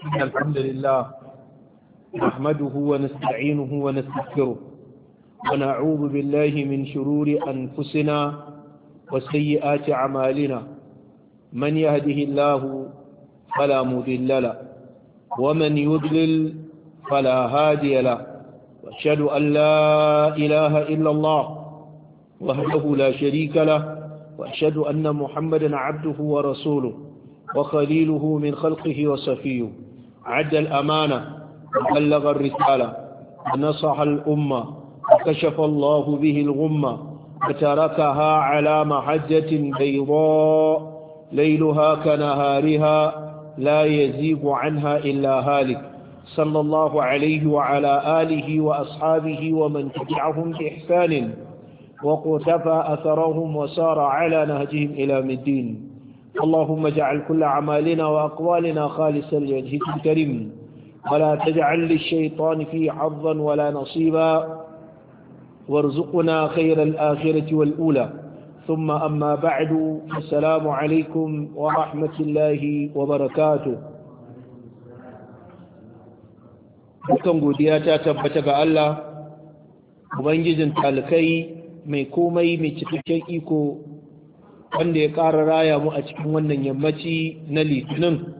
الحمد لله نحمده ونستعينه ونستغفره ونعوذ بالله من شرور أنفسنا وسيئات أعمالنا من يهده الله فلا مضل له ومن يضلل فلا هادي له وأشهد أن لا إله إلا الله وحده لا شريك له وأشهد أن محمدا عبده ورسوله وخليله من خلقه وصفيه عد الأمانة وبلغ الرسالة ونصح الأمة وكشف الله به الغمة وتركها على محجة بيضاء ليلها كنهارها لا يزيغ عنها إلا هالك صلى الله عليه وعلى آله وأصحابه ومن تبعهم بإحسان وقتفى أثرهم وسار على نهجهم إلى الدين. اللهم اجعل كل أعمالنا وأقوالنا خالصا لوجهك الكريم ولا تجعل للشيطان فيه حظا ولا نصيبا وارزقنا خير الآخرة والأولى ثم أما بعد السلام عليكم ورحمة الله وبركاته. Dukkan godiya ta tabbata ga Allah ubangijin talikai mai komai mai cikakken iko wanda ya ƙara raya mu a cikin wannan yammaci na litinin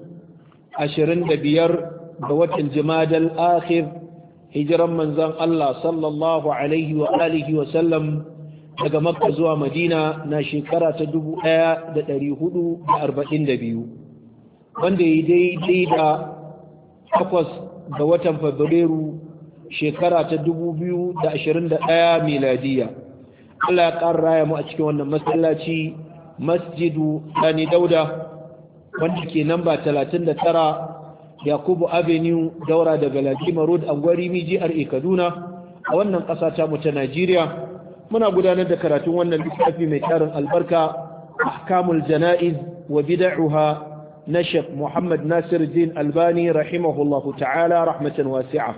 25 ga watan Jumadal Akhir hijiran manzon Allah sallallahu alaihi wa alihi wa sallam daga Makka zuwa Madina na shekara ta 1442 wanda ya daidai da 8 ga watan Fabrairu shekara ta 2021 miladiya. Allah ya ƙara raya mu a cikin wannan masallaci Masjidu Sani Dauda wanda ke namba 39 Yakubu Avenue daura daga Ladima Road Angwari jihar Kaduna a wannan ƙasa ta mu ta Najeriya. Muna gudanar da karatun wannan littafi mai tarin albarka Ahkamul Jana'iz wa Bid'uha na Sheikh Muhammad Nasiruddin Albani rahimahullahu ta'ala rahmatan wasi'a.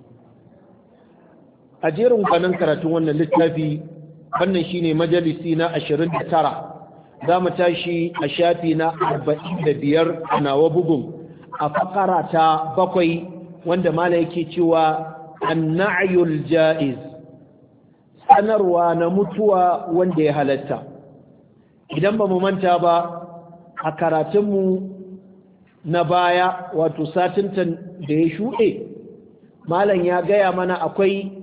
A jerin kwanan karatun wannan littafi wannan shine majalisi na 29 za mu tashi a shafi na 45 a nawa bugun a fakara ta 7 wanda mala yake cewa an-na'yul ja'iz sanarwa na mutuwa wanda ya halatta. Idan ba mu manta ba a karatunmu na baya wato satintan da ya shuɗe malam ya gaya mana akwai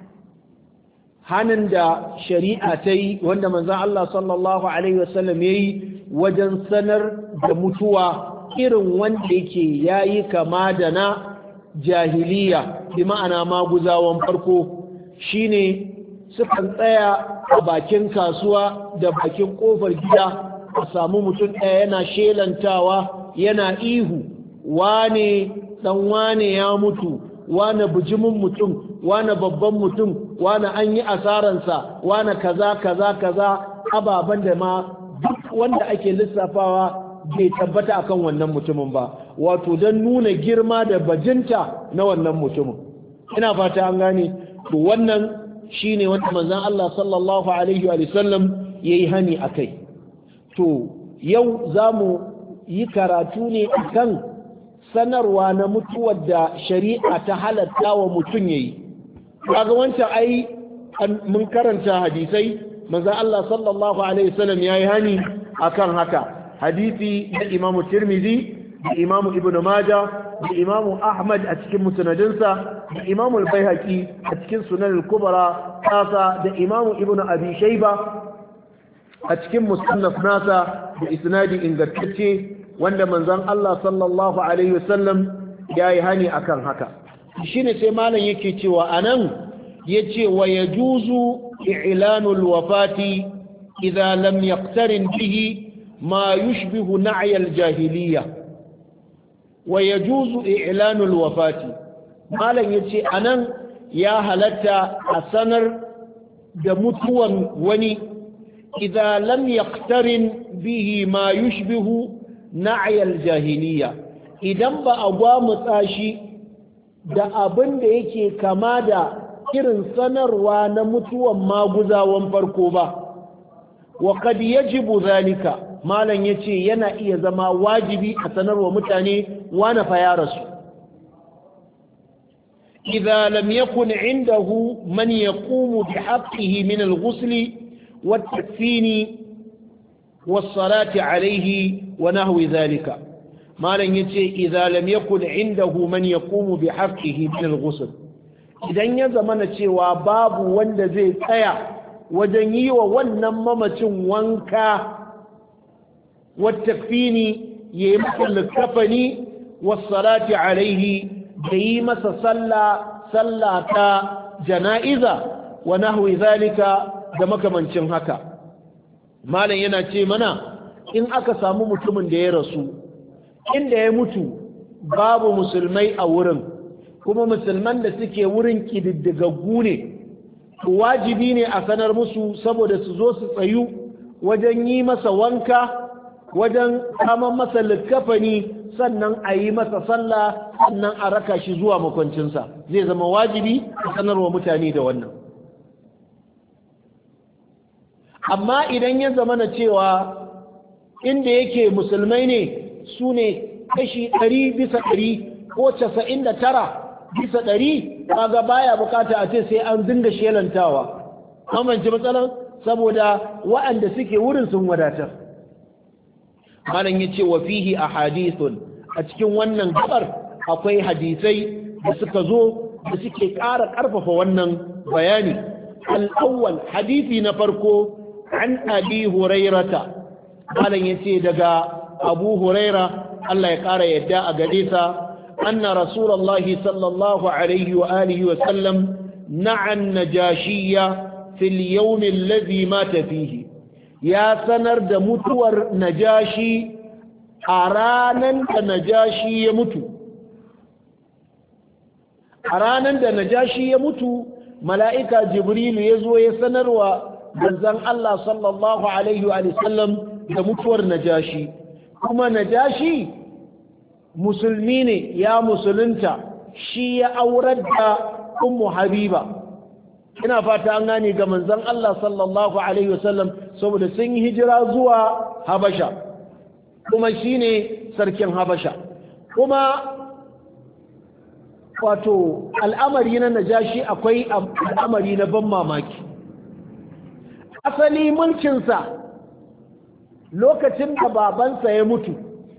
hanin da shari'a ta yi wanda manzan Allah sallallahu Alaihi wasallam ya yi wajen sanar da mutuwa irin wanda yake ya yi kama da na jahiliya bi ma'ana maguzawan farko shine sukan tsaya a bakin kasuwa da bakin kofar gida a samu mutum ɗaya yana shelantawa yana ihu wane dan wane ya mutu wane bijimin mutum wane babban mutum wane an yi asaransa wane kaza kaza kaza ababen da ma duk wanda ake lissafawa bai tabbata akan wannan mutumin ba wato don nuna girma da bajinta na wannan mutumin. Ina fata an gane to wannan shine wanda manzon Allah sallallahu alaihi wa sallam yayi hani akai. To yau zamu yi karatu ne akan sanarwa na mutuwar da shari'a ta halatta wa mutum yayi. Kaga wancan ai mun karanta hadisai manzon Allah sallallahu alaihi wasallam yayi hani akan haka. Hadisi da Imam Tirmidhi da Imam Ibn Majah da Imam Ahmad a cikin musnadinsa da Imam Al-Baihaqi a cikin Sunan Al-Kubra tasa da Imam Ibn Abi Shayba a cikin musannaf nasa da isnadi ingantacce wanda manzon Allah sallallahu alaihi wasallam yayi hani akan haka. Shine sai malam yake cewa anan yace wa yajuzu i'lanul wafati idza lam yaqtarin bihi ma yushbihu na'y al-jahiliyya. Wa yajuzu i'lanul wafati malam yace anan ya halatta a sanar da mutuwan wani idza lam yaqtarin bihi ma yushbihu na'yal jahiliya idan ba a gwamutsa shi da abin da yake kama da irin sanarwa na mutuwan maguzawan farko ba wa qad yajibu zalika malam yace yana iya zama wajibi a sanarwa mutane wani fa ya rasu إذا لم يكن عنده من يقوم بحقه من الغسل والتكفين والصلاة عليه ونحو ذلك ما لن يتي إذا لم يكن عنده من يقوم بحقه من الغسل idan ya zamana cewa babu wanda zai tsaya wajen yi wa wannan mamacin wanka wattakfini ya yi masa likafani wassalati alaihi da yi masa sallah ta jana'iza wa nahwi zalika da makamancin haka malam yana ce mana in aka samu mutumin da ya rasu inda ya mutu babu musulmai a wurin kuma musulman da suke wurin kididdigaggu ne to wajibi ne a sanar musu saboda su zo su tsayu wajen yi masa wanka wajen kaman masa likafani sannan a yi masa sallah sannan a raka shi zuwa makwancinsa zai zama wajibi a sanarwa mutane da wannan amma idan ya zama na cewa inda yake musulmai ne su ne kashi 100% ko 99% kaga baya bukata a ce sai an dinga shelantawa amince matsalan saboda waɗanda suke wurin sun wadatar malam yace wa fihi ahadithun a cikin wannan gabar akwai hadisai da suka zo da suke ƙara ƙarfafa wannan bayani al-awwal hadisi na farko an abi hurairata malam yace daga abu huraira Allah ya ƙara yadda a gare sa anna rasulullahi sallallahu alaihi wa alihi wa sallam na'a an-najashiyya fil yawm alladhi mata fihi ya sanar da mutuwar najashi a ranan da najashi ya mutu a ranan da najashi ya mutu mala'ika jibrilu ya zo ya sanarwa manzon Allah sallallahu alaihi wa sallam da mutuwar najashi kuma najashi musulmi ne ya musulunta shi ya aurar da ummu habiba ina fata an gane ga manzon Allah sallallahu alaihi wasallam saboda sun yi hijira zuwa Habasha kuma shine sarkin Habasha kuma wato al'amari na najashi akwai al'amari na ban mamaki asali mulkinsa lokacin da babansa ya mutu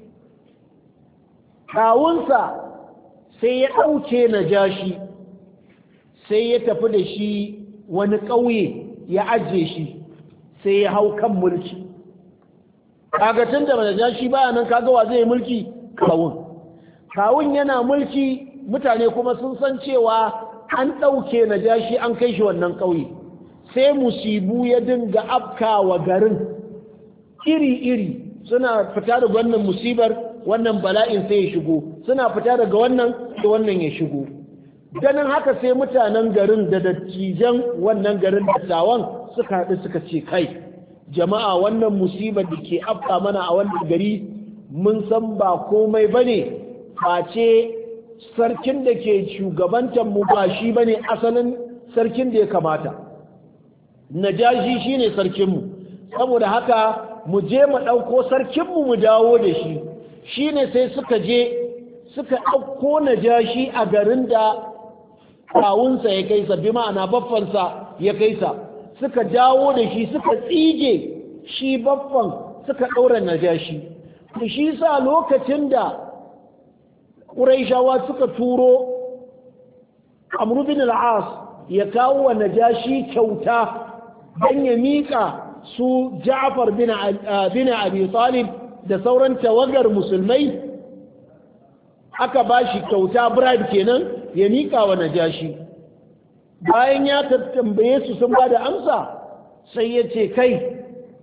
kawunsa sai ya ɗauke najashi sai ya tafi da shi wani ƙauye ya ajiye shi sai ya hau kan mulki kagatun da najashi baya nan kagawa zai mulki kawun yana mulki mutane kuma sun san cewa an ɗauke najashi an kai shi wannan ƙauye sai musibu ya dinga afkawa garin iri-iri suna fita da wannan musibar wannan bala'in sai ya shigo suna fita daga wannan da wannan ya shigo ganin haka sai mutanen garin da dattijan wannan garin dattawan suka haɗu suka ce kai jama'a wannan musibar da ke afka mana a wannan gari mun san ba komai bane face sarkin da ke shugabantar mu ba shi bane asalin sarkin da ya kamata najashi shine sarkinmu saboda haka mu je mu ɗauko sarkinmu mu dawo da shi shine sai suka je suka ɗauko najashi a garin da kawunsa ya kaisa bi ma'ana baffansa ya kaisa suka dawo da shi suka tsige shi baffan suka ɗaura najashi to shi sa lokacin da ƙuraishawa suka turo Amr bin al-As ya kawo wa najashi kyauta don ya miƙa su Ja'far bin Abi Talib da sauran tawagar musulmai aka ba shi kyauta bribe kenan ya miƙa wa najashi bayan ya tambaye su sun ba da amsa sai ya ce kai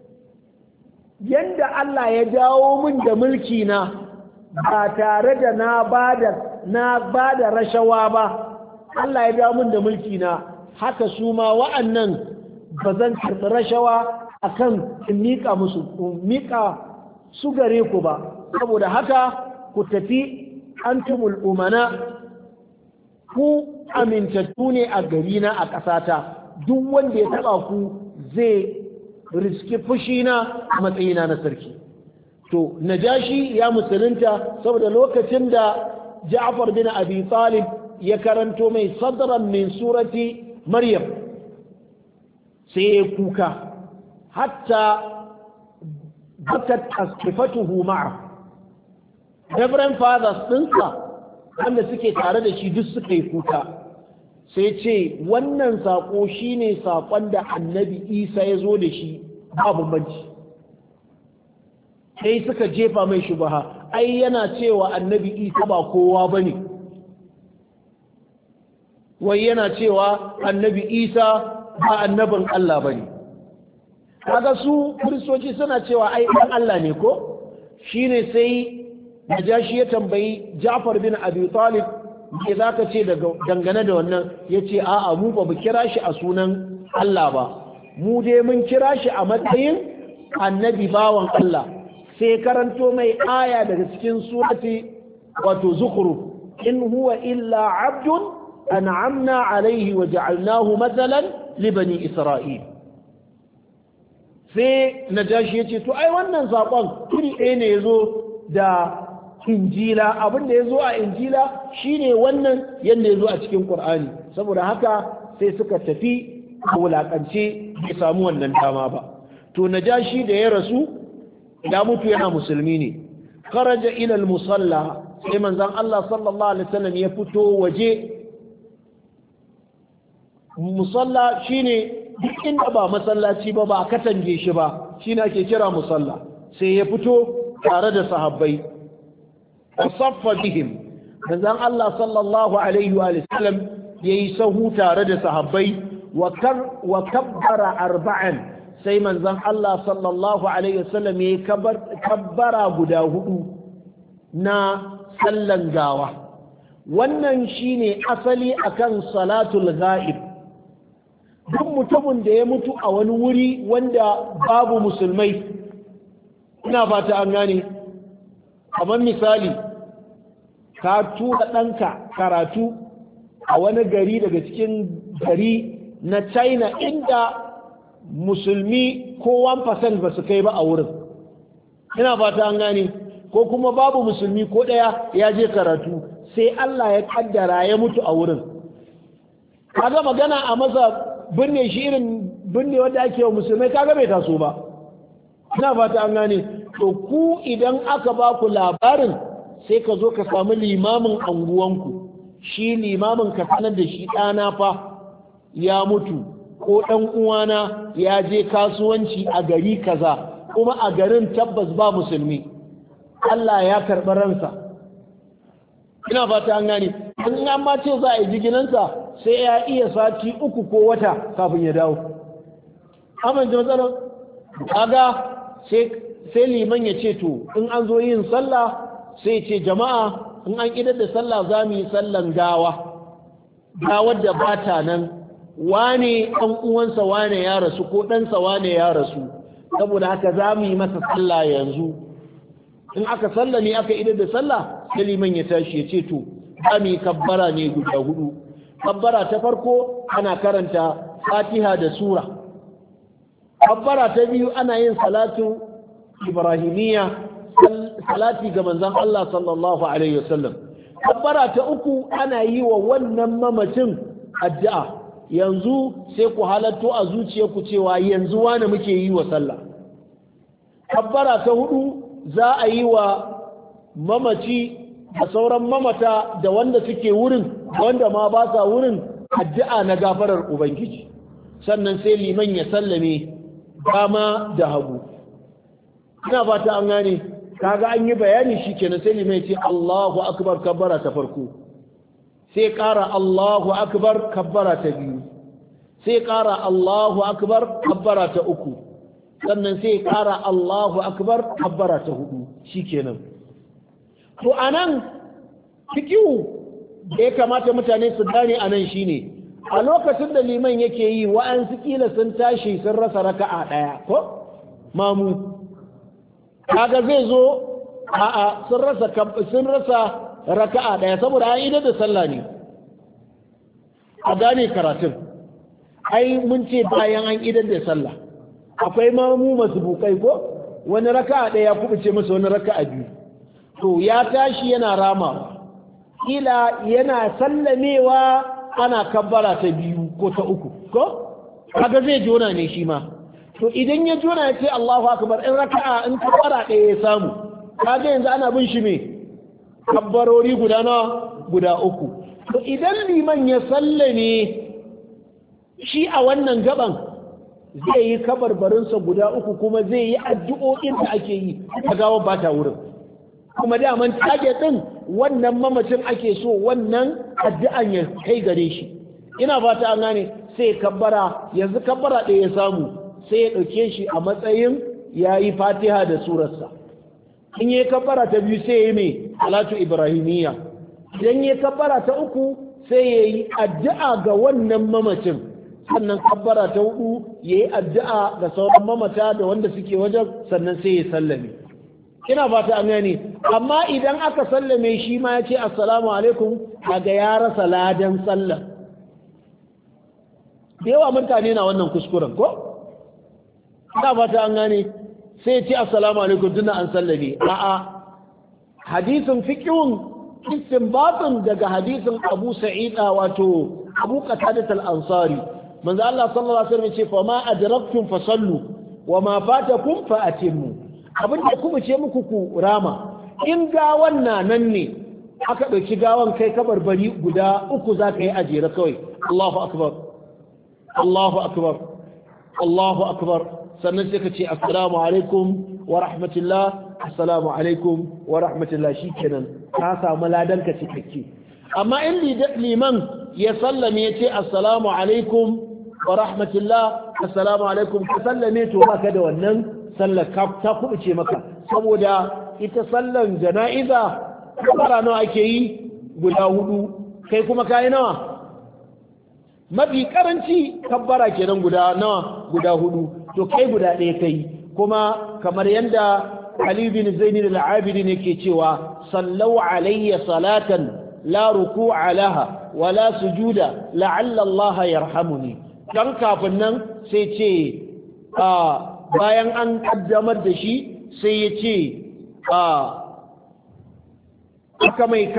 yanda Allah ya jawo min da mulki na ba tare da na ba da rashawa ba Allah ya dawo min da mulki na haka su ma wa'annan ba zan karɓi rashawa akan in miƙa musu miƙa su gare ku ba saboda haka ku tafi antumul umana ku amintattu ne a gari na a ƙasata duk wanda ya taɓa ku zai riski fushina a matsayina na sarki to najashi ya musulunta saboda lokacin da Ja'far bin Abi Talib ya karanto mai sadran min surati Maryam sai ya kuka hatta bakat asqifatuhu ma'a Reverend Fathers ɗinsa wanda suke tare da shi duk suka yi kuka sai ce wannan saƙo shine saƙon da annabi Isa ya zo da shi ba bambanci sai suka jefa mai shubaha ai yana cewa annabi Isa ba kowa bane wai yana cewa annabi Isa ba annabin Allah bane kaga su kristoci suna cewa ai dan Allah ne ko shine sai Najashi ya tambayi Ja'far bin Abi Talib me zaka ce dangane da wannan yace a'a mu ba kira shi a sunan Allah ba mu dai mun kira shi a matsayin annabi bawan Allah sai karanto mai aya daga cikin surati wato Zukhruf in huwa illa 'abdun an'amna 'alayhi wa ja'alnahu mathalan li bani Isra'il sai Najashi yace to ai wannan sakon iri ɗaya ne yazo da injila abin da ya zo a injila shine wannan yadda ya zo a cikin ƙur'ani saboda haka sai suka tafi a wulaƙance bai samu wannan dama ba to najashi da ya rasu ya mutu yana musulmi ne kharaja ila al-musalla sai manzon Allah sallallahu alaihi wasallam ya fito waje musalla shine duk inda ba masallaci ba katange shi ba shine ake kira musalla sai ya fito tare da sahabbai wasaffa bihim manzon Allah sallallahu alaihi wa sallam yayi sahu tare da sahabbai wa kabbara arba'an sai manzon Allah sallallahu alaihi wa sallam yayi kabbara guda hudu na sallan gawa wannan shine asali akan salatul ghaib duk mutumin da ya mutu a wani wuri wanda babu musulmai ina fata an gane kamar misali ka tura ɗanka karatu a wani gari daga cikin gari na China inda musulmi ko 1% ba su kai ba a wurin ina fata an gane ko kuma babu musulmi ko ɗaya ya je karatu sai Allah ya kaddara ya mutu a wurin kaga magana a masa binne shi irin binne wanda ake wa musulmai kaga bai taso ba ina fata an gane to ku idan aka ba ku labarin sai ka zo ka samu limamin anguwanku shi limamin ka sanar da shi ɗana fa ya mutu ko ɗan uwana ya je kasuwanci a gari kaza kuma a garin tabbas ba musulmi Allah ya karɓi ransa ina fata an gane in an ma ce za a yi jiginansa sai ya iya sati 3 ko wata kafin ya dawo amince matsalar kaga sai liman ya ce to in an zo yin sallah sai ce jama'a in an idar da sallah za mu yi sallan gawar da ba ta nan wane ɗan uwansa wane ya rasu ko ɗansa wane ya rasu saboda haka za mu yi masa sallah yanzu in aka sallah ne aka idar da sallah sai liman ya tashi ya ce to za mu yi kabbara ne guda 4 kabbara ta farko ana karanta fatiha da sura kabbara ta biyu ana yin salatu ibrahimiyya salati ga manzon Allah sallallahu alaihi wasallam kabbara ta uku ana yi wa wannan mamacin addu'a yanzu sai ku halatto a zuciyarku cewa yanzu wani muke yi wa sallah kabbara ta hudu za a yi wa mamaci da sauran mamata da wanda suke wurin da wanda ma ba sa wurin addu'a na gafarar ubangiji sannan sai liman ya sallame dama da hagu ina fata an gane kaga an yi bayani shikenan sai liman ya ce Allahu akbar kabbara ta farko sai ƙara Allahu akbar kabbara ta biyu sai ƙara Allahu akbar kabbara ta uku sannan sai ƙara Allahu akbar kabbara ta hudu shikenan to anan fikihu da ya kamata mutane su gane anan shine a lokacin da liman yake yi wa'ansu kila sun tashi sun rasa raka'a daya ko mamu kaga zai zo a'a sun rasa raka'a daya saboda an idar da sallah ne a gane karatun ai mun ce bayan an idar da sallah akwai mamu masu bukai ko wani raka'a daya kubuce masa wani raka'a biyu to ya tashi yana ramawa ila yana sallamewa ana kabbara ta biyu ko ta uku ko kaga zai jona ne shi ma to idan ya jona ya ce Allahu akbar in raka'a in kabbara ɗaya ya samu kaga yanzu ana bin shi me kabbarori guda nawa guda uku to idan liman ya sallame shi a wannan gaban zai yi kabarbarinsa guda uku kuma zai yi addu'o'in da ake yi ta gawa ba ta wurin kuma daman tage din wannan mamacin ake so wannan addu'an ya kai gare shi ina fata an gane sai kabbara yanzu kabbara ɗaya ya samu sai ya ɗauke shi a matsayin ya yi fatiha da surarsa in yi kabbara ta biyu sai ya yi mai salatu ibrahimiyya idan yi kabbara ta uku sai ya yi addu'a ga wannan mamacin sannan kabbara ta hudu ya yi addu'a ga sauran mamata da wanda suke wajen sannan sai ya sallame ina fata an gane amma idan aka sallame shi ma ya ce assalamu alaikum kaga ya rasa ladan sallah da yawa mutane na wannan kuskuren ko ina fata an gane sai ya ce assalamu alaikum tunda an sallame a'a hadisin fiqhun istinbatun daga hadisin Abu Sa'ida wato Abu Qatadah al-Ansari manzo Allah sallallahu alaihi wasallam ce fa ma adraktum fasallu wa ma fatakum fa atimmu abin da kuma ce muku ku rama in gawan nan ne aka dauki gawan kai kabarbari guda uku zaka yi ajira kawai Allahu akbar Allahu akbar Allahu akbar sannan sai ka ce assalamu alaikum wa rahmatullah assalamu alaikum wa rahmatullah shikenan ka samu ladan ka cikakke amma in liman ya sallame ya ce assalamu alaikum wa rahmatullah assalamu alaikum ka sallame to baka da wannan sallar ta kubuce maka saboda ita sallar jana'iza kabbara nawa ake yi guda hudu kai kuma kai nawa mafi karanci kabbara kenan guda nawa guda hudu to kai guda ɗaya kai kuma kamar yanda Ali bin Zain al-Abidin yake cewa sallau alayya salatan la ruku'a laha wala sujuda la'alla Allah yarhamuni dan kafin nan sai ce bayan an kaddamar da shi sai ya ce aka mai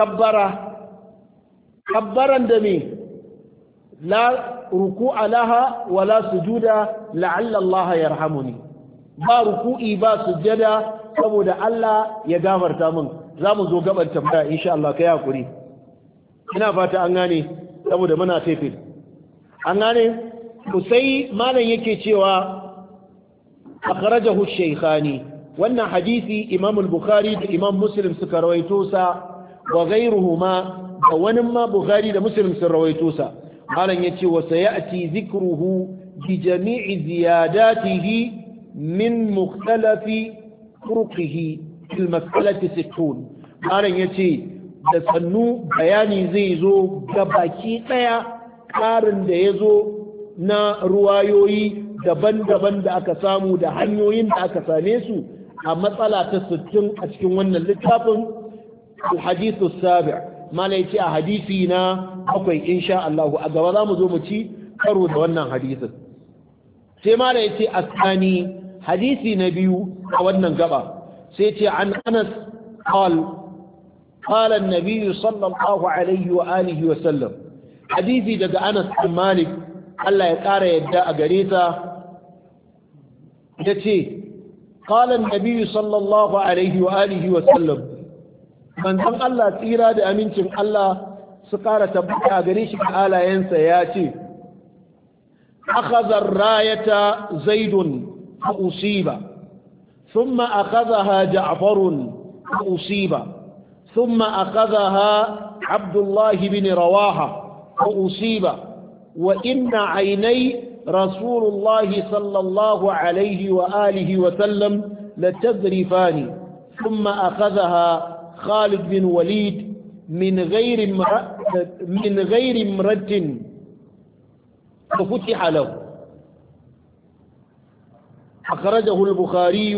kabbaran da me la ruku'a laha wala sujuda la'alla Allah yarhamuni ba ruku'i ba sujada saboda Allah ya gafarta min zamu zo gaban tambaya insha Allah kai hakuri ina fata an gane saboda muna tafi an gane sai malam yake cewa akhrajahu shaykhani wannan hadisi Imam al-Bukhari da Imam Muslim suka rawaito sa wa ghayruhuma da wani ma Bukhari da Muslim sun rawaito sa malam yace wa sayati dhikruhu bi jami'i ziyadatihi min mukhtalafi turqihi fil mas'alati 60 malam yace da sannu bayani zai zo ga baki daya karin da yazo na ruwayoyi daban-daban da aka samu da hanyoyin da aka same su a matsala ta 60 a cikin wannan littafin al-hadithu sabi' malai ce a hadisi na bakwai insha Allah a gaba za mu zo mu ci karo da wannan hadisin sai malai ce asani hadisi na biyu a wannan gaba sai ce an Anas قال النبي صلى الله عليه وآله وسلم حديثي دقى أنس بن مالك الله يقار يدى أقريتا يتي قال النبي صلى الله عليه وآله وسلم من ذم الله تيرا دا أمينتم الله سقارة تبقى أقريش بآلا ينسى ياتي أخذ الراية زيد فأصيب ثم أخذها جعفر فأصيب ثم أخذها عبد الله بن رواحة فأصيب وإن عيني رسول الله صلى الله عليه وآله وسلم لتذرفان ثم أخذها خالد بن وليد من غير امرة ففتح له أخرجه البخاري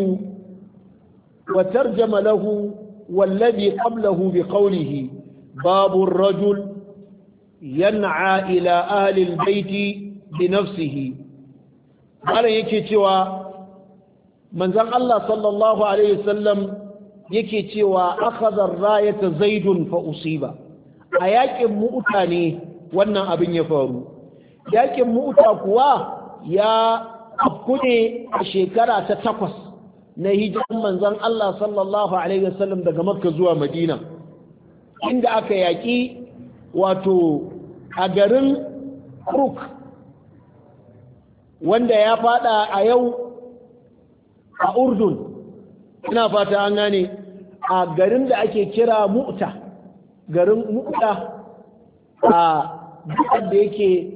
وترجم له والذي قبله بقوله باب الرجل ينعى إلى أهل البيت بنفسه قال yake cewa manzon Allah sallallahu alaihi wasallam yake cewa akhadha ar-rayata zaidun fa usiba a yakin mu'uta ne wannan abin ya faru. Yakin mu'uta kuwa ya afku ne a shekara ta 8 na hijiran manzon Allah sallallahu alaihi wasallam daga Makka zuwa Madina, inda aka yaki wato a garin Kruk, wanda ya fada a yau a Urdun. Ina fata an gane, a garin da ake kira Mu'ta, garin Mu'ta a duk da yake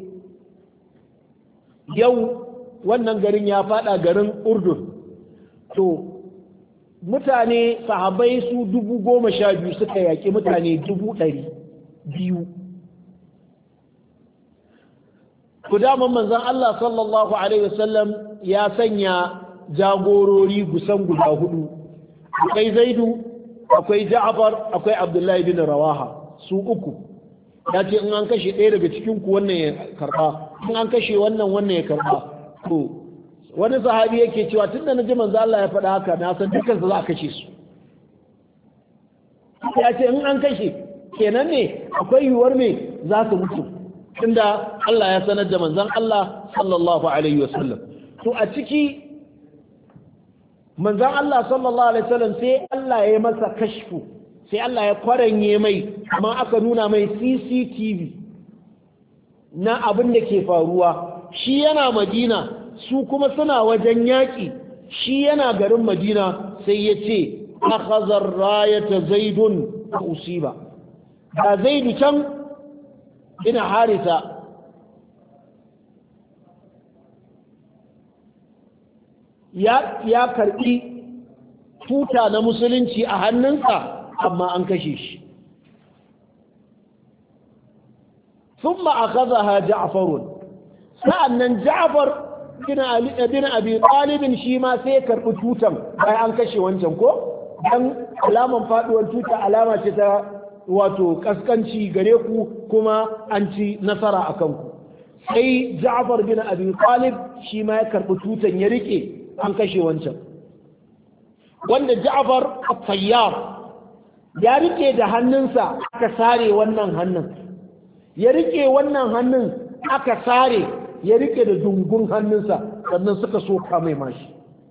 yau wannan garin ya fada garin Urdun. To mutane sahabbai su 12,000 suka yaki mutane 200,000. ku daman manzon Allah sallallahu alaihi wasallam ya sanya jagorori gusan guda 4, akwai Zaidu, akwai Ja'far, akwai Abdullahi bin Rawaha, su 3. ya ce in an kashe ɗaya daga cikin ku wannan ya karba, in an kashe wannan ya karba. To wani sahabi yake cewa tunda naji manzo Allah ya faɗa haka na san dukkan su za a kashe su. Ya ce in an kashe kenan ne akwai yiwuwar me za su mutu, tunda Allah ya sanar da manzon Allah sallallahu alaihi wasallam. To a ciki manzon Allah sallallahu alaihi wasallam sai Allah ya masa kashfu, sai Allah ya kwaranye mai, amma aka nuna mai CCTV na abin da ke faruwa. Shi yana Madina, su kuma suna wajen yaƙi, shi yana garin Madina. Sai ya ce akhazar rayata zaidun fa usiba, da zaidu can ina harisa ya karbi tuta na musulunci a hannunsa, amma an kashe shi. thumma akhadhaha Ja'far, sa'annan Ja'far bin Abi Talib shi ma sai karbi tutan bayan an kashe wancan, ko dan alaman faduwar tuta alama ce ta wato kaskanci gare ku, kuma an ci nasara akan ku. Sai Ja'far bin Abi Talib shi ma ya karbi tutan ya rike, an kashe wancan. Wanda Ja'far al-Tayyar ya rike da hannunsa aka sare wannan hannun, ya rike wannan hannun aka sare, ya rike da dungun hannunsa, sannan suka soka mai mashi.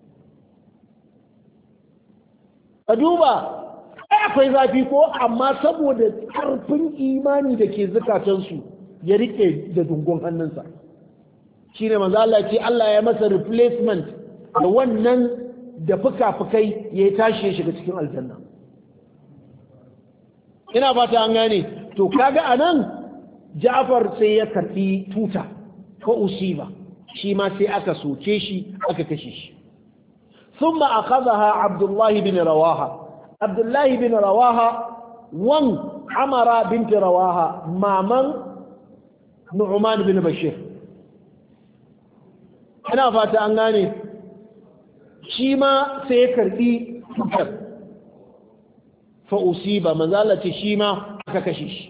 A duba akwai zafi ko, amma saboda karfin imani da ke zukatansu ya rike da dungun hannunsa. Shi ne manzo Allah ce Allah ya masa replacement da wannan da fuka-fukai ya tashi ya shiga cikin aljanna. Ina fata an gane. To kaga anan Ja'far sai ya karbi tuta ko usiba, shi ma sai aka soke shi aka kashe shi. thumma akhadhaha Abdullah bin Rawaha, Abdullah bin Rawaha wan Amara bint Rawaha, maman Nu'man bin Bashir. Ina fata an gane. Shi ma sai ya karbi tutar fa usiba, manzala ce shi ma aka kashe shi.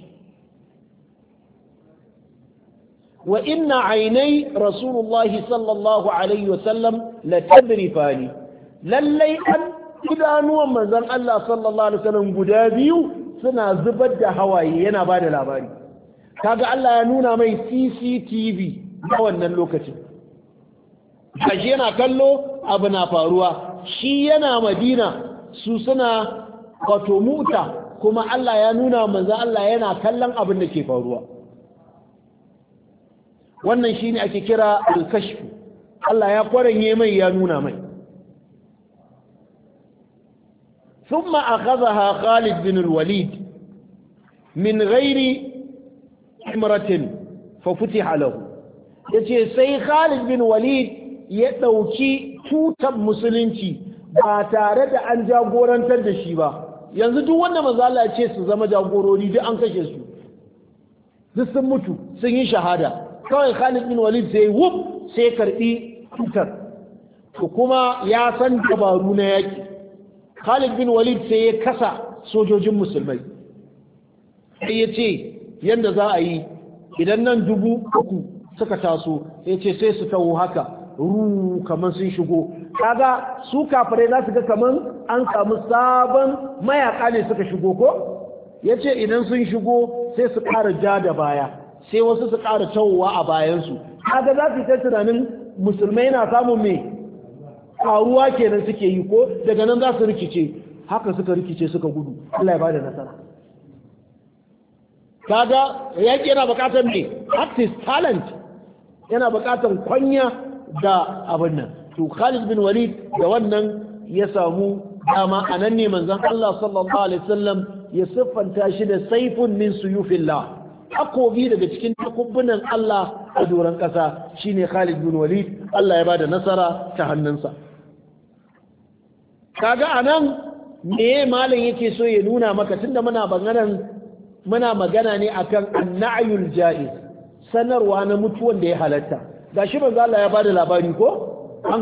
wa inna ainai rasulullahi sallallahu alaihi wasallam la tadrifani, lallai an idanuwan manzon Allah sallallahu alaihi wasallam guda biyu suna zubar da hawaye, yana ba da labari. Kaga Allah ya nuna mai CCTV a wannan lokacin, kashi yana kallo abu na faruwa, shi yana Madina, su suna wato Mu'ta, kuma Allah ya nuna manzon Allah yana kallon abin da ke faruwa. Wannan shine ake kira al-kashf. Allah ya kwaranye mai, ya nuna mai. thumma akhadhaha Khalid bin al-Walid min ghairi imratin fa futiha lahu, yace sai Khalid bin Walid ya dauki tutan musulunci ba tare da an jagorantar da shi ba. Yanzu duk wanda manzo Allah ya ce su zama jagorori duk an kashe su, duk sun mutu, sun yi shahada. Kawai Khalid bin Walid sai wuf sai karbi tutar. To kuma ya san dabaru na yaki. Khalid bin Walid sai ya kasa sojojin musulmai, sai ya ce yanda za a yi idan nan 3,000 suka taso, ya ce sai su taho haka kamar sun shigo. Kaga su kafirai za su ga kamar an samu sabon mayaka ne suka shigo ko, yace idan sun shigo sai su ƙara ja da baya sai wasu su ƙara tawowa a bayansu kaga za su ta tunanin musulmai na samun me karuwa kenan suke yi ko daga nan za su rikice haka suka rikice suka gudu Allah ya bada nasara kaga yaki yana bukatar me artist talent yana bukatar kwanya da abin nan to Khalid bin Walid da wannan ya samu dama anan ne manzon Allah sallallahu alaihi wasallam ya siffanta shi da saifun min suyufillah takobi daga cikin takubbunan Allah a doron kasa shine Khalid bin Walid Allah ya bada nasara ta hannunsa kaga anan me malam yake so ya nuna maka tunda muna magana ne akan annayul jaiz sanarwa na mutuwan da ya halatta gashi manzo Allah ya bada labari ko an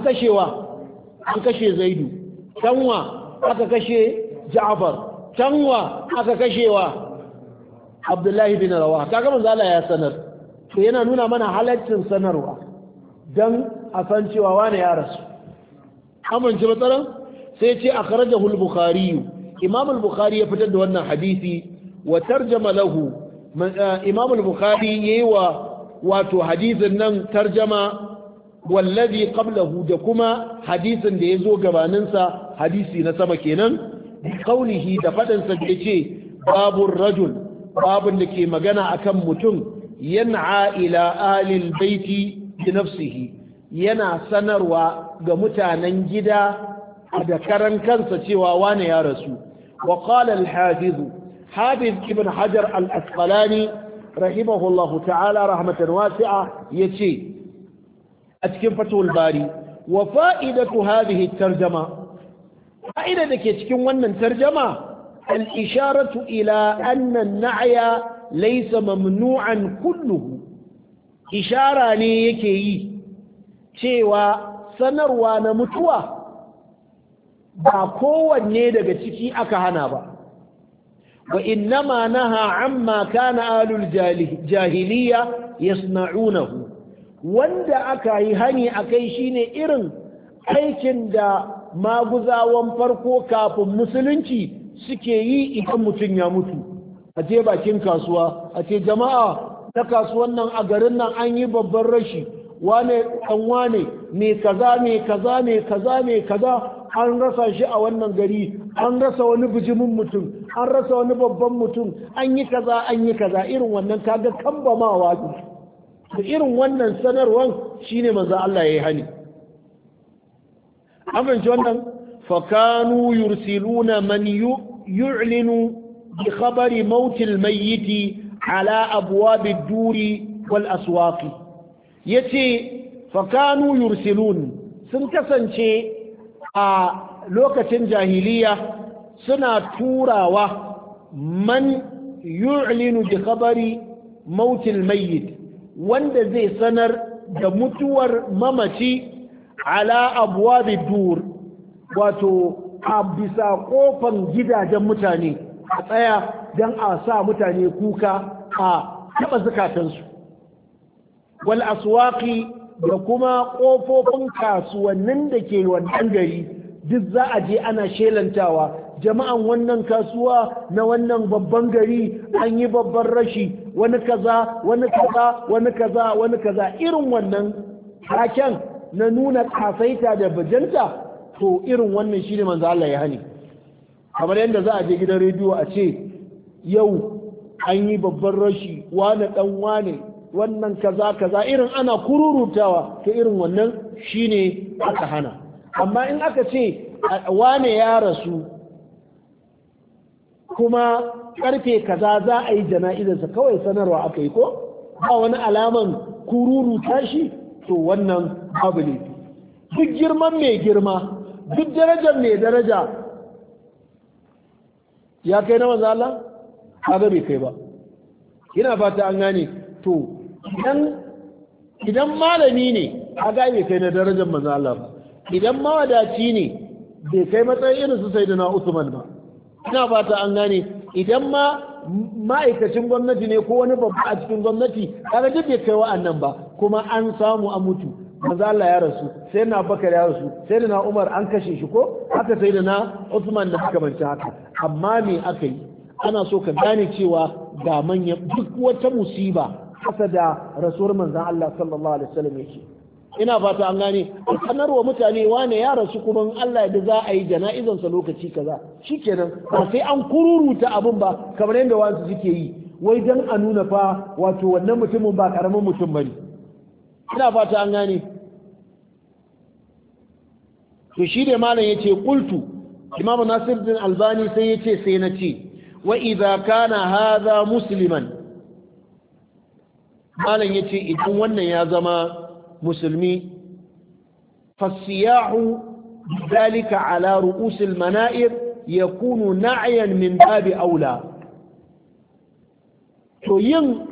kashe Zaidu canwa aka kashe Ja'far canwa aka kashewa Abdullahi bin Rawah kaga manzo Allah ya sanar to yana nuna mana halaccin sanarwa dan a san cewa wani ya rasu amince matsalan sai ce akhrajahu al-Bukhari Imam al-Bukhari ya fitar da wannan hadisi wa tarjama lahu Imam al-Bukhari yayi wato hadisin nan tarjama wallazi qablahu da kuma hadisin da yazo gabanin sa hadisi na sama kenan bi qawlihi da fadan sa da yace babur rajul babun da ke magana akan mutum yan'a ila ahli al-baiti bi nafsihi yana sanarwa ga mutanen gida da karan kansa cewa wane ya rasu wa qala al-hafiz ibn hajar al-asqalani rahimahullahu ta'ala rahmatan wasi'a yace a cikin fatul bari wa fa'idatu hadhihi at-tarjuma fa'ida dake cikin wannan tarjuma al-isharatu ila anna an-na'ya laysa mamnu'an kulluhu ishara ne yake yi cewa sanarwa na mutuwa ba kowanne daga ciki aka hana ba wa innama naha amma kana alul jahiliya yasna'unahu wanda aka yi hani akai shine irin aikin da maguzawan farko kafin musulunci suke yi idan mutum ya mutu a je bakin kasuwa a ce jama'a ta kasuwan nan a garin nan an yi babban rashi wane dan wane me kaza me kaza me kaza me kaza an rasa shi a wannan gari an rasa wani bijimin mutum an rasa wani babban mutum an yi kaza irin wannan kaga kambamawa da irin wannan sanarwan shine manzo Allah yayi hani amince wannan fakanu yursiluna man yu'linu bi khabari maut al-mayyit ala abwab ad-duri wal aswaq yace fakanu yursilun sun kasance a lokacin jahiliya suna turawa man yu'linu bi khabari mautil mayyit wanda zai sanar da mutuwar mamaci ala abwabi dur wato a bisa kofan gidajen mutane a tsaya don a sa mutane kuka a taba zukatansu wal aswaqi da kuma ƙofofin kasuwannin da ke wannan gari duk za a je ana shelantawa jama'an wannan kasuwa na wannan babban gari an yi babban rashi wani kaza wani kaza wani kaza wani kaza irin wannan haken na nuna kasaita da bajanta to irin wannan shine manzo Allah ya hani kamar yadda za a je gidan rediyo a ce yau an yi babban rashi wane dan wane wannan kaza kaza irin ana kururutawa ta irin wannan shine aka hana amma in aka ce wane ya rasu kuma karfe kaza za a yi jana'izarsa kawai sanarwa aka yi ko ba wani alaman kururuta shi to wannan babu ne duk girman mai girma duk darajar mai daraja ya kai na manzo Allah kaga bai kai ba ina fata an gane to idan malami ne kaga bai kai na darajar manzo Allah ba idan mawadaci ne bai kai matsayin irin su sayyidina Usman ba ina fata an gane idan ma ma'aikacin gwamnati ne ko wani babba a cikin gwamnati kaga duk bai kai wa'annan ba kuma an samu a mutu manzo Allah ya rasu sai na Bakar ya rasu sai da na Umar an kashe shi ko haka sai da na Usman da haka banci haka amma me aka yi ana so ka gane cewa ga manyan duk wata musiba kasa da rasuwar manzon Allah sallallahu alaihi wasallam yake ina fata an gane sanarwa mutane wane ya rasu kuma Allah da za a yi jana'izansa lokaci kaza shikenan ba sai an kururuta abun ba kamar yadda wasu suke yi wai dan a nuna fa wato wannan mutumin ba karamin mutum bane ina fata an gane to shi da malam yace qultu Imam Nasiruddin Albani sai yace sai na ce wa idza kana hadha musliman malam yace idan wannan ya zama musulmi fasiyahu ذلك على رؤوس المنائر يكون نعيا من باب أولى to yin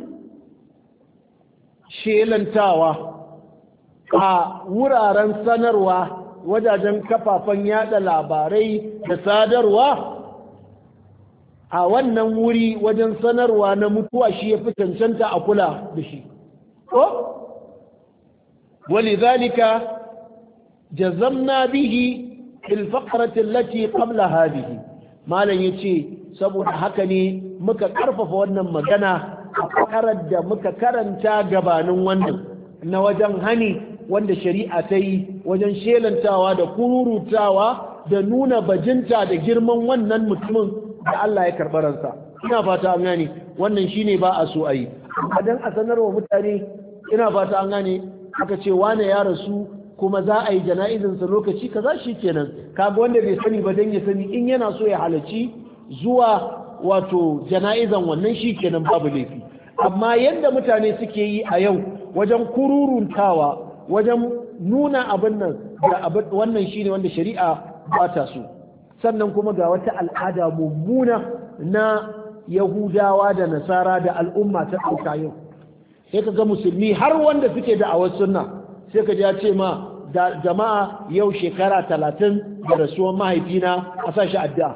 shelantawa a wuraren sanarwa wajajen kafafen yada labarai da sadarwa a wannan wuri wajen sanarwa na mutuwa shi ya fi cancanta a kula da shi ko ولذلك جزمنا به في الفقرة التي قبل هذه ما لن يتي سبب حكني مكا كرفف ونن مغانا أفكرد مكا كرنتا غبان ونن نوجن هني wanda shari'a ta yi wajen shelantawa da kururutawa da nuna bajinta da girman wannan mutumin da Allah ya karɓi ransa ina fata an gane wannan shine ba a so a yi dan a sanarwa mutane ina fata an gane aka ce wane ya rasu kuma za a yi jana'izansa lokaci kaza shi kenan kaga wanda bai sani ba dan ya sani in yana so ya halarci zuwa wato jana'izan wannan shi kenan babu laifi amma yadda mutane suke yi a yau wajen kururuntawa wajen nuna abin nan da wannan shine wanda shari'a ba ta so sannan kuma ga wata al'ada mummuna na yahudawa da nasara da al'umma ta ɗauka yau sai ka ga musulmi har wanda suke da awar sunna sai ka ji ya ce ma da jama'a yau shekara 30 da rasuwar mahaifina a sashi addu'a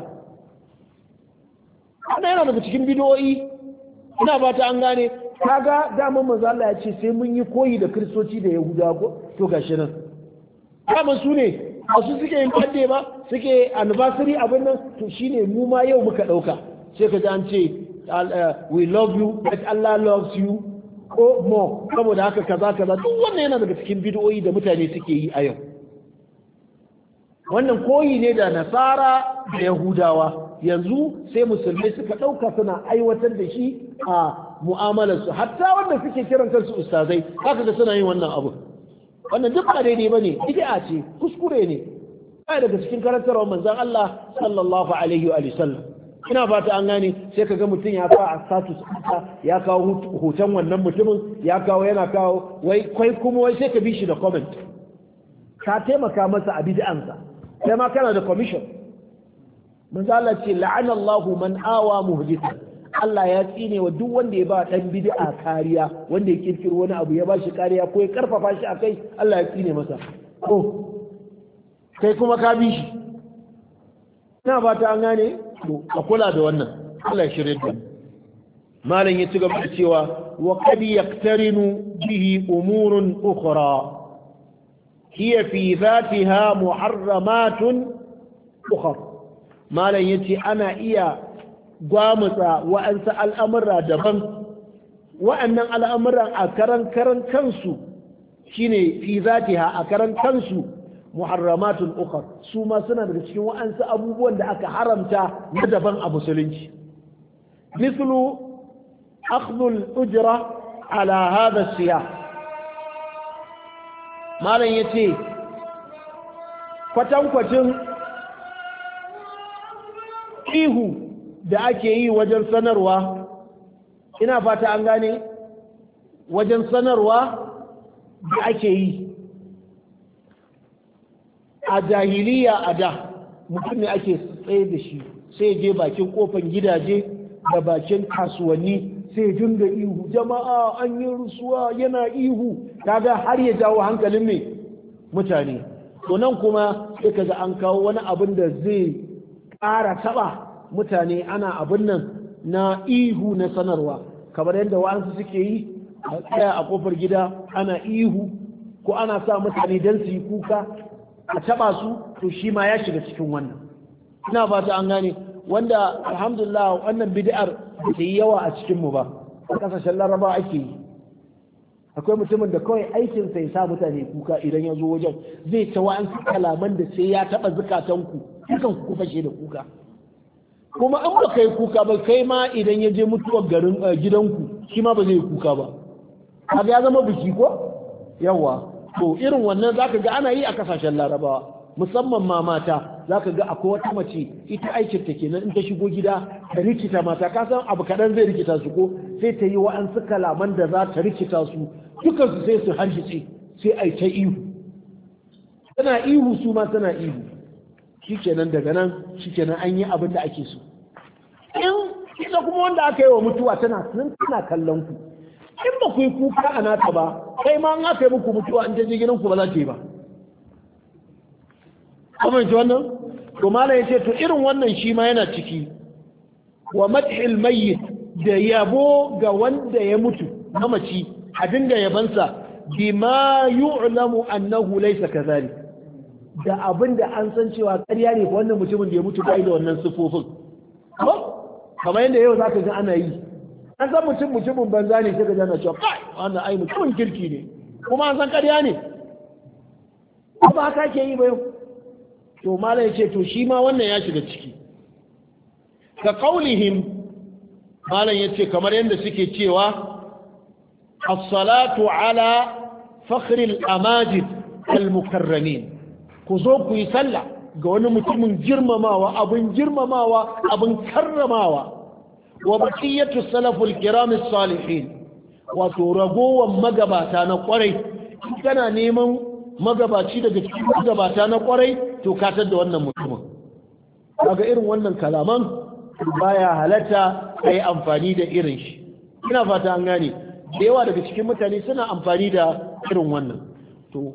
ana yana daga cikin bidiyoyi ina ba ta an gane kaga daman manzo Allah ya ce sai mun yi koyi da kristoci da yahudawa to gashi nan daman su ne wasu suke yin birthday ba suke anniversary abin nan to shine mu ma yau muka dauka sai ka ji an ce we love you but Allah loves you ko mo saboda haka kaza kaza duk wannan yana daga cikin bid'o'i da mutane suke yi a yau wannan koyi ne da nasara da yahudawa yanzu sai musulmai suka ɗauka suna aiwatar da shi a mu'amalarsu hatta wanda suke kiran kansu ustazai haka da suna yin wannan abu wannan duk ba daidai bane bid'a ce kuskure ne ai daga cikin karantarwar manzon Allah sallallahu alaihi wa sallam ina fata an gane sai kaga mutum ya kawo a status ya kawo hoton wannan mutumin ya kawo yana kawo wai kai kuma wai sai ka bi shi da comment ka taimaka masa a bid'ansa sai ma kana da commission manzo Allah ce la'ana Allahu man awa muhdithan Allah ya tsine wa duk wanda ya ba dan bid'a kariya wanda ya kirkiro wani abu ya ba shi kariya ko ya karfafa shi akai Allah ya tsine masa ko kai kuma ka bi shi ina ba ta an gane to a kula da wannan Allah ya shirye da malam ya ci gaba da cewa wa qad yaqtarinu bihi umurun ukhra hiya fi dhatiha muharramatun ukhra malam yace ana iya gwamutsa wa'ansu al'amura daban wa'annan al'amuran a karan kansu shine fi zatiha a karan kansu muharramatun ukhra su ma suna daga cikin wa'ansu abubuwan da aka haramta na daban a musulunci mislu akhdhu al-ujra ala hadha as-siyah malam yace kwatankwacin ihu da ake yi wajen sanarwa ina fata an gane wajen sanarwa da ake yi a jahiliya a da mutum ne ake tsaye da shi sai je bakin kofan gidaje da bakin kasuwanni sai dinga ihu jama'a an yi rusuwa yana ihu kaga har ya jawo hankalin mai mutane to nan kuma sai kaga an kawo wani abin da zai ƙara taɓa mutane ana abin nan na ihu na sanarwa kamar yadda wa'ansu suke yi a tsaya a kofar gida ana ihu ko ana sa mutane don su yi kuka a taba su to shi ma ya shiga cikin wannan ina fata an gane wanda alhamdulillah wannan bid'ar da yi yawa a cikin mu ba a kasashen laraba ake yi akwai mutumin da kawai aikin sa ya sa mutane kuka idan ya zo wajen zai ta wa'ansu kalaman da sai ya taba zukatanku dukan ku fashe da kuka kuma an ba kai kuka ba kai ma idan ya je mutuwar garin gidanku shi ma ba zai kuka ba kaga ya zama biki ko yawa to irin wannan zaka ga ana yi a kasashen larabawa musamman ma mata zaka ga akwai wata mace ita aikin ta kenan in ta shigo gida ta rikita mata ka san abu kadan zai rikita su ko sai ta yi wa'ansu kalaman da za ta rikita su dukan su sai su hargitse sai ai ta ihu tana ihu su ma tana ihu shikenan daga nan shikenan an yi abin da ake so in ita kuma wanda aka yi wa mutuwa tana kallon ku in ba ku yi kuka a nata ba kai ma an aka yi muku mutuwa in ta je gidan ku ba za ta yi ba kuma ji wannan to malai yace to irin wannan shi ma yana ciki wa madhil mayyit da yabo ga wanda ya mutu mamaci a dinga yabansa bima yu'lamu annahu laysa kadhalik da abinda an san cewa ƙarya ne wannan mutumin da ya mutu bai da wannan sifofin kamar yadda yau zaka ga ana yi an san mutumin banza ne sai ka jana cewa kai wannan ai mutumin kirki ne kuma an san ƙarya ne ba haka ke yi ba yau to malai ce to shi ma wannan ya shiga ciki ka qaulihim malai yace kamar yadda suke cewa as-salatu ala fakhr al-amajid al-mukarramin ku zo ku yi sallah ga wani mutumin girmamawa abin karramawa wa baqiyatu salaful kiram as-salihin wato ragowan magabata na kwarai kana neman magabaci daga cikin magabata na kwarai to katar da wannan mutumin kaga irin wannan kalaman baya halatta kai amfani da irin shi ina fata an gane da yawa daga cikin mutane suna amfani da irin wannan to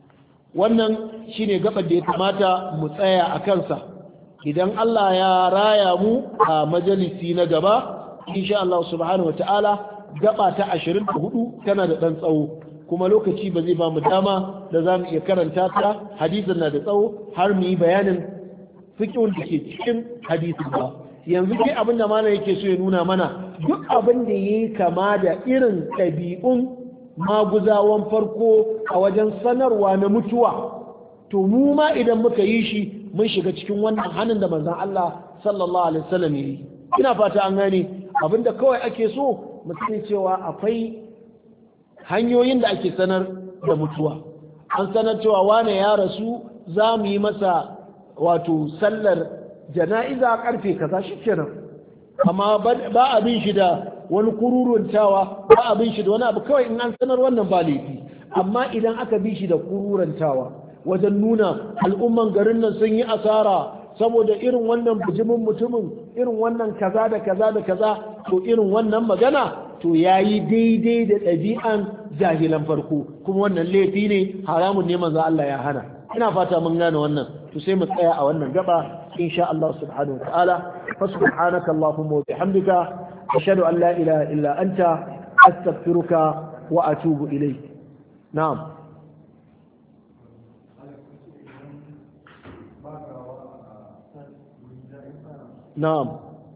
wannan shine gabar da ya kamata mu tsaya a kansa idan Allah ya raya mu a majalisi na gaba insha Allah subhanahu wataala gaba ta 24 tana da dan tsawo kuma lokaci ba zai ba mu dama da za mu iya karanta ta hadisin na da tsawo har mu yi bayanin fiqhun da ke cikin hadisin ba yanzu kai abin da malam yake so ya nuna mana duk abin da yayi kama da irin ɗabi'un maguzawan farko a wajen sanarwa na mutuwa to mu ma idan muka yi shi mun shiga cikin wannan hannun da manzon Allah sallallahu alaihi wasallam yi ina fata an gane abinda kawai ake so mu sani cewa akwai hanyoyin da ake sanar da mutuwa an sanar cewa wane ya rasu za mu yi masa wato sallar jana'iza karfe kaza shikenan amma ba abin shi da wani kururuntawa ba abin shi da wani abu kawai in an sanar wannan ba laifi amma idan aka bi shi da kururantawa wajen nuna al'umman garin nan sun yi asara saboda irin wannan bijimin mutumin irin wannan kaza da kaza da kaza to irin wannan magana to yayi daidai da ɗabi'an jahilan farko kuma wannan laifi ne haramun ne manzo Allah ya hana ina fata mun gane wannan to sai mu tsaya a wannan gaba insha Allah subhanahu wa ta'ala fa subhanaka allahumma wa bihamdika ashhadu an la ilaha illa anta astaghfiruka wa atubu ilayk na'am na'am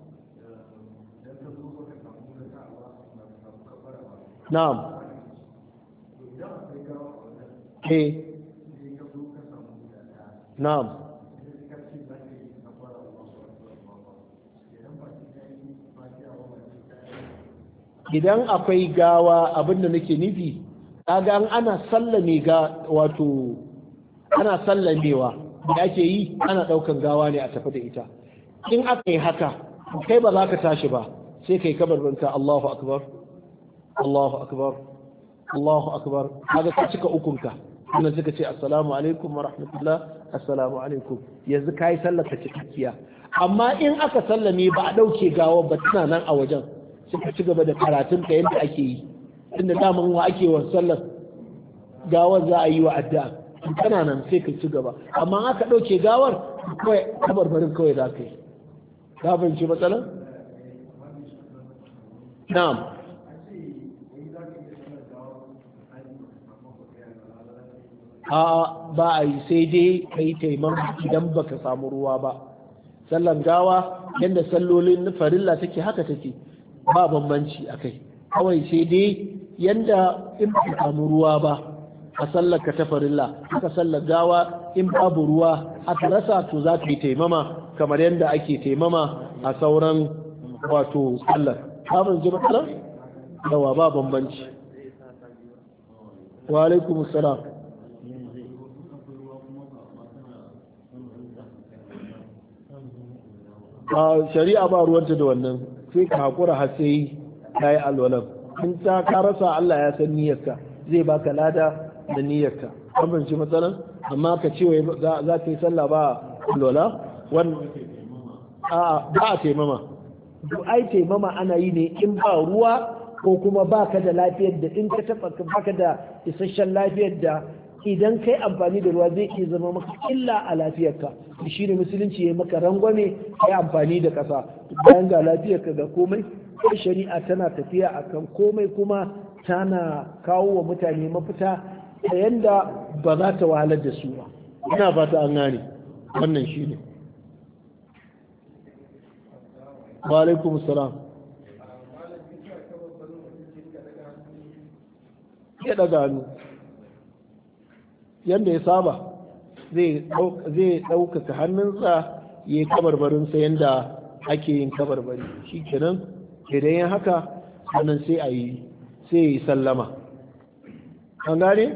na'am na'am idan akwai gawa abinda nake nufi kaga ana sallame wato ana sallamewa da ake yi ana daukan gawa ne a tafi da ita in aka yi haka kai ba za ka tashi ba sai kai kabarbanka Allahu akbar Allahu akbar Allahu akbar kaga ka cika ukunka kuma suka ce assalamu alaikum wa rahmatullah assalamu alaikum yanzu kai sallar ka cikakkiya amma in aka sallame ba a dauke gawa ba tana nan a wajen suka ci gaba da karatun ka yadda ake yi inda daman wa ake wa sallar gawar za a yi wa addu'a tana nan sai ka ci gaba amma aka dauke gawar kawai kabarbarin kawai za ka yi ka fahimci matsalar na'am ba a yi sai dai ka yi taimama idan baka samu ruwa ba sallan gawa yanda sallolin farilla take haka take ba bambanci akai kawai sai dai yanda in ba samu ruwa ba a sallar ka ta farilla aka sallar gawa in babu ruwa aka rasa to za ka yi taimama kamar yanda ake taimama a sauran wato sallar abin ji matsalar yawa ba bambanci wa alaikum salam a shari'a ba ruwanta da wannan sai ka haƙura har sai ka yi alwalan in ta ka rasa Allah ya san niyyarka zai baka lada da niyyarka an banci matsalan amma ka ce wai za ka yi sallah ba alwala ba a taimama duk ai taimama ana yi ne in ba ruwa ko kuma baka da lafiyar da in ka taba baka da isasshen lafiyar da idan kai amfani da ruwa zai iya zama maka illa a lafiyarka shi ne musulunci ya maka rangwame kai amfani da ƙasa bayan ga lafiyarka ga komai sai shari'a tana tafiya akan komai kuma tana kawo wa mutane mafita ta yanda ba za ta wahalar da su ba ina fata an gane wannan shi ne wa alaikum salam ya daga hannu yadda ya saba zai ɗaukaka hannunsa ya yi kabarbarinsa yadda ake yin kabarbari shi kenan idan yin haka sannan sai ya yi sallama an gane?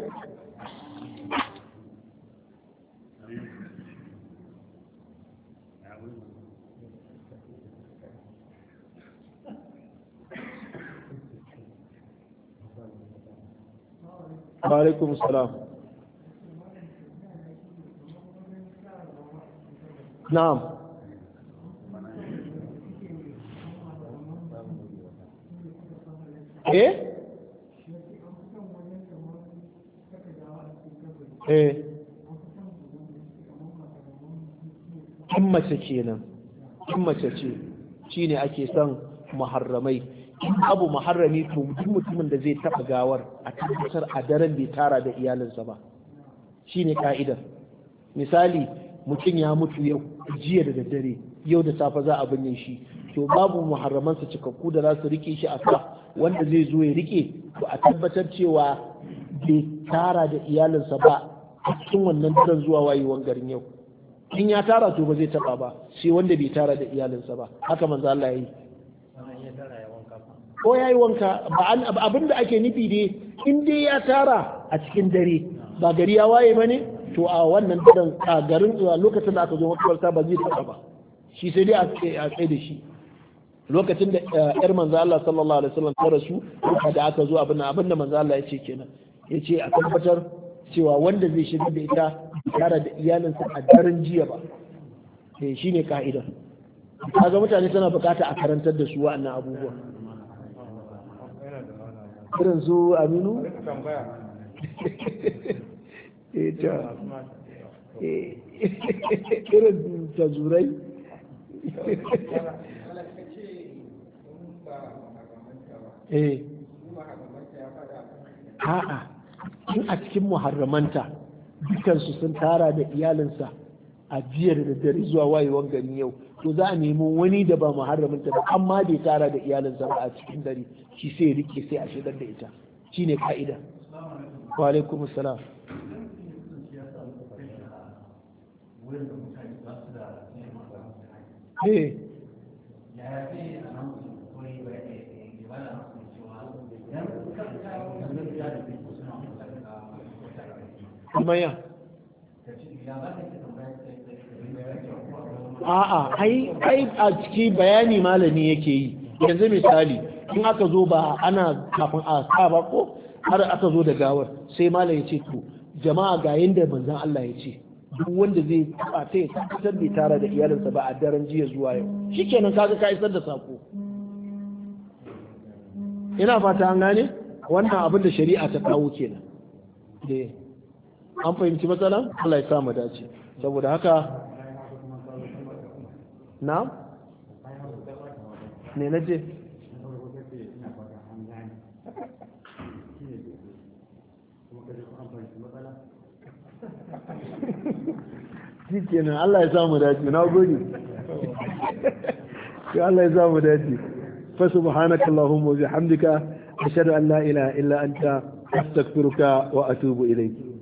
alaikum salam na'am in mace kenan in mace ce shine ake son muharramai in abu muharrami to duk mutumin da zai taɓa gawar a tabbatar a daren bai tara da iyalinsa ba shine ka'idar misali mutum ya mutu yau jiya da daddare yau da safe za a binne shi to babu muharramansa cikakku da za su rike shi a ka wanda zai zo ya rike to a tabbatar cewa bai tara da iyalinsa ba a cikin wannan daren zuwa wayewan garin yau in ya tara to ba zai taba ba sai wanda bai tara da iyalinsa ba haka manzo Allah ya yi ko ya yi wanka abin da ake nufi dai in dai ya tara a cikin dare ba gari ya waye ba ne to a wannan daren a garin lokacin da aka zo makabarta ba zai taba ba shi sai dai a tsaye da shi lokacin da yar manzo Allah sallallahu alaihi wasallam ta rasu da aka zo abin da manzo Allah ya ce kenan ya ce a tabbatar cewa wanda zai shiga da ita tare da iyalinsa a daren jiya ba shine ka'ida kaga mutane suna bukata a karantar da su wa'annan abubuwa irin su aminu irin tazurai a'a in a cikin muharramanta dukansu sun tara da iyalinsa a jiyar da dare zuwa wayewan gani yau to za a nemi wani da ba muharraminta ba amma bai tara da iyalinsa ba a cikin dare shi sai rike sai a shigar da ita shine ka'ida wa alaikum salam Maya. A'a, ai a ciki bayani malami yake yi. Yanzu misali, in aka zo ba ana kafin a sa ba ko har aka zo da gawar, sai malam ya ce to jama'a ga yanda manzon Allah ya ce duk wanda zai taba ta ya tabbatar bai tara da iyalinsa ba a daren jiya zuwa yau. Shikenan kaga ka isar da sako. Ina fata an gane? Wannan abin da shari'a ta kawo kenan. An fahimci matsalan Allah ya sa mu dace saboda haka na ne na je shi kenan Allah ya sa mu dace na gode ya Allah ya zamu dace fa subhanaka allahumma wa bihamdika ashhadu an la ilaha illa anta astaghfiruka wa atubu ilayk